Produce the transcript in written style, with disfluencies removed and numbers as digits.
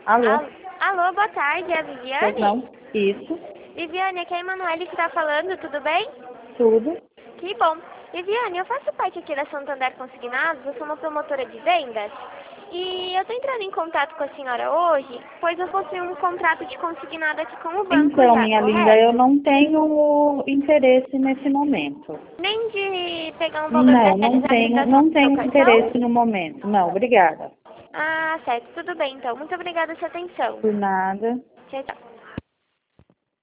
Alô? Alô, boa tarde, é a Pois Viviane? não? Isso, Viviane, aqui é a Emanuele que está falando, tudo bem? tudo. Que bom. Viviane, eu faço parte aqui da Santander Consignados, eu sou uma promotora de vendas. E eu estou entrando em contato com a senhora hoje, pois eu possui um contrato de consignado aqui com o banco Então, já, minha linda, eu correto? não tenho interesse nesse momento. Nem de pegar um valor para Não, realizar a aplicação não do seu tenho interesse cartão? no momento. Não, obrigada. Ah, certo, tudo bem então. Muito obrigada pela sua atenção. Por nada. Tchau, tchau.